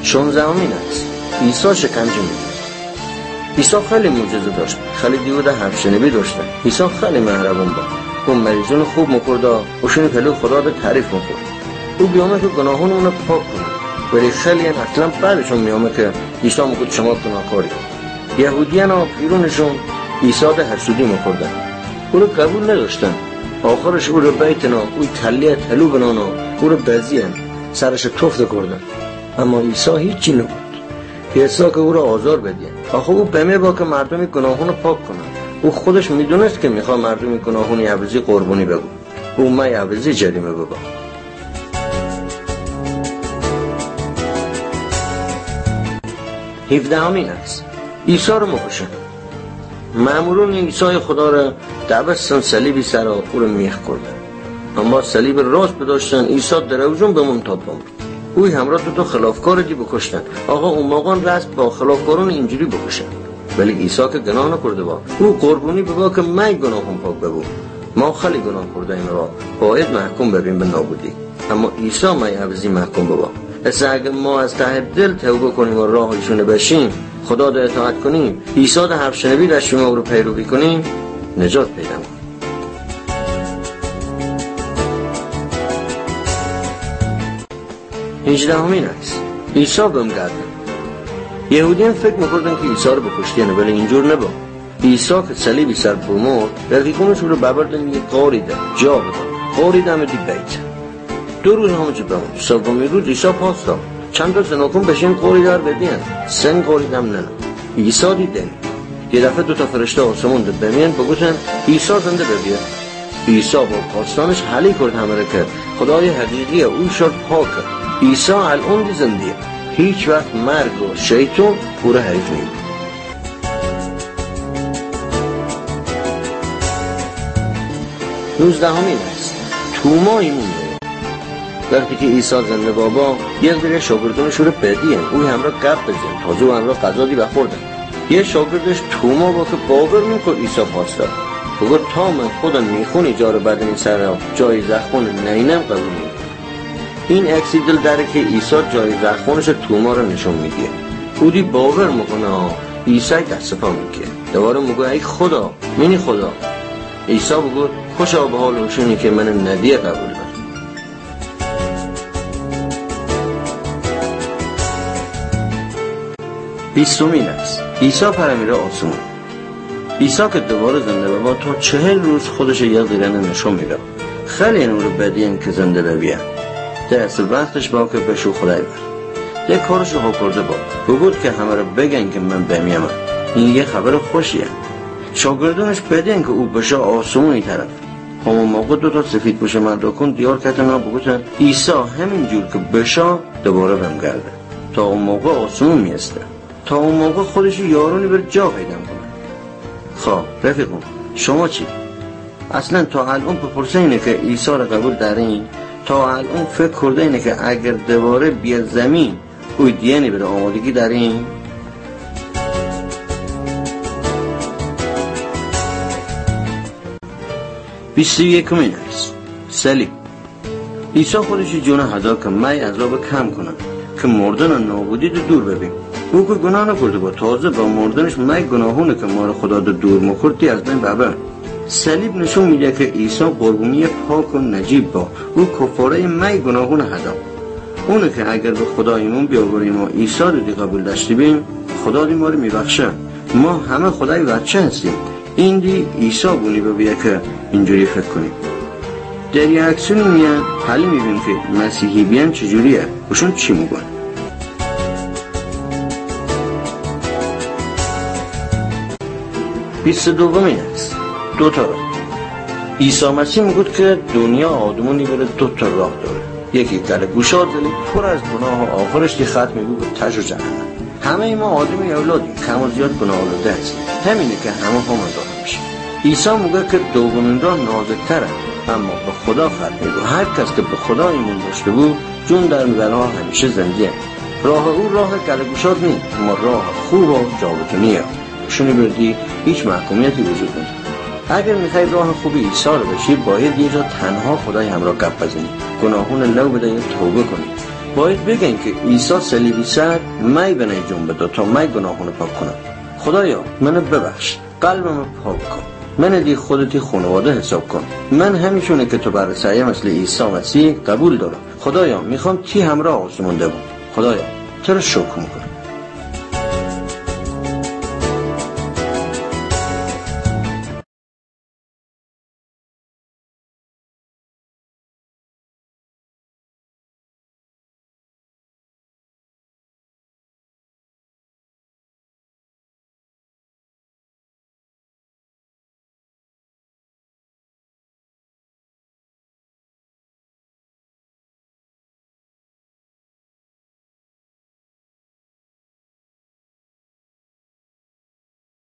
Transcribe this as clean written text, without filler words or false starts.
16مین است. عیسی شکنجه می‌دید. عیسی خیلی معجزه داشت. خیلی دیوده حرف شنوی داشتن. عیسی خیلی مهربان بود. اون مریضون خوب می‌کرد و اوشون پلو خدا رو تعریف می‌کرد. او بیامه که گناهانمون رو پاک کنه. ولی خیلی اصلا بعدشون میامه که عیسی میگه شما گناهکارید. یهودیان و پیرونشون عیسی رو حسودی می‌کردن. او رو قبول نداشتن. آخرش او رو بیتنا او کلیه تلو بنان و او رو بزیان سرش توفت کردن. اما عیسی هیچی نبود. عیسی که او رو آزار بدین. آخه او بهمه با که مردمی گناهون رو پاک کنن. او خودش میدونست که میخواد مردمی گناهون عوضی قربانی بگو. او ما عوضی جریمه بگو. 17مین است. عیسی رو مکشن. مامورون عیسی خدا را دعوتشون صلیبی سر او رو میخ کردن. اما صلیب راست بداشتن. عیسی دروژون به منتاب بود. اوی همراه دو خلافکار دی بکشتن. آقا اون موقع رست با خلافکارون اینجوری بکشن. ولی عیسی که گناه نکرده با. او قربانی بگو که من گناهم پاک بگو. ما خیلی گناه کرده این را باید محکوم ببین به نابودی. اما عیسی ما عوضی محکوم بگو. اگه ما از ته دل توبه کنیم و راه ایشونه بشیم، خدا رو اطاعت کنیم، عیسی رو حرف شنوی داشتیم و رو پیروی کنیم، نجات پیدا کنیم. 18مین است. عیسی بهم گردن. یهودیان فکر می‌کردن که عیسی رو بکشتن، ولی اینجور نبود. عیسی که صلیبی سر بمرد، رفیقانش رو ببردن یه قاری ده جا بدن. قاری دم دی بیت. 2 روز همونجا بمون. سومین روز عیسی پاس داد. چند تا زناکون بشین قوری دار بدین. سن قوری دم نه. عیسی دیدن. یه دفعه 2 تا فرشته آسمون ده بمین بگوتن عیسی زنده ببین. عیسی با پاسدانش حلی کرد همه که خدای حقیقی او شد پاک. عیسی الان دی زنده. هیچ وقت مرگ و شیطان او را حریف نمید. 19مین است. توما ایمون. وقتی که عیسی زنده بابا یک دیگه شاگردانش رو بدین. اوی همراه گپ بزن. تازه و همراه غذا دی بخوردن. یه شاگردش توما با که باور میکنه عیسی پاس داد. بگو تا من خودم میخونی جا بدنی سر جای زخمون نینم قبول میکنم. این عکسی دل داره که عیسی جای زخمونش توما رو نشون میده. او دی باور میکنه عیسی دست پا میگه. دوباره میگه ای خدا منی خدا. عیسی بگو خوشا به حال اوشونی که من ندیه قبول دارم. 20مین است. عیسی پرمیره آسمون. عیسی که دوباره زنده بابا تا 40 روز خودش یک دیرنه نشون میده. خیلی نور بدین که زنده ببین. دست وقتش با که بشو خدای بر. ده کارشو ها کرده با. بگود که همه رو بگن که من بمیم. این یه خبر خوشیه. شاگردانش بدین که او بشه آسمونی طرف. همون موقع 2 تا سفید پوش مردکون دیار کتنا بگوتن عیسی همین جور که بشه دوباره بمگرده. تا اون موقع آسمون میسته. تا اون موقع خودش یارونی بر جا پیدا کنه. خب رفیقون شما چی؟ اصلا تا الان بپرسه اینه که عیسی رو قبول دارین؟ تا الان فکر کرده اینه که اگر دوباره بیاد زمین اوی دیانی بره آمادگی دارین؟ بیست‌یکمین است. صلیب. عیسی خودش جون هدا که من عذاب کم کنم که مردن و نابودی رو دور ببین. او که گناه نکرده با تازه با مردنش من گناهونه که ما رو خدا رو دور مکردی از بین ببر. صلیب نشون میده که عیسی قربانی پاک و نجیب با او کفاره من گناهون هدا. اونه که اگر به خدا ایمون بیاوریم و عیسی رو دی قبول داشته بیم خدا دی ما رو میبخشه. ما همه خدای بچه هستیم. این دی عیسی بونی ببیه که اینجوری فکر کنیم. در یک اکسیون میان حالی میبینیم که مسیحی بیان چجوریه بشون چی میگن. بیست دومین است. 2 تا راه. عیسی مسیح میگوید که دنیا آدمونی بره 2 تا راه داره. یکی در گوشات دلی پر از گناه و آخرش دی ختم میگوید به تج و جهنم. همه ما آدمی اولادیم کم و زیاد گناه آلوده هستیم. همینه که همه هم داره میشه. عیسی میگه که دومین راه نازک‌تره اما به خدا ختم میگه. هر کس که به خدا ایمان داشته بود جون در میبرها همیشه زندگیه. راه او راه گلگوشات نیست اما راه خوب و جاودانیه. شونی بردی هیچ محکومیتی وجود نداره. اگر میخوای راه خوبی عیسی رو بشی باید یه جا تنها خدای همراه گپ بزنی. گناهون لو بده یا توبه کنی. باید بگن که عیسی صلیبی سر می بنای جنب داد تا می گناهونو پاک کنم. خدایا منو ببخش، قلبمو پاک کن، من دی خودتی خانواده حساب کن. من همیشونه که تو بر سعی مثل عیسی مسیح قبول دارم. خدایا میخوام تی همراه آسمون بمونم. خدایا تو رو شکر میکنم.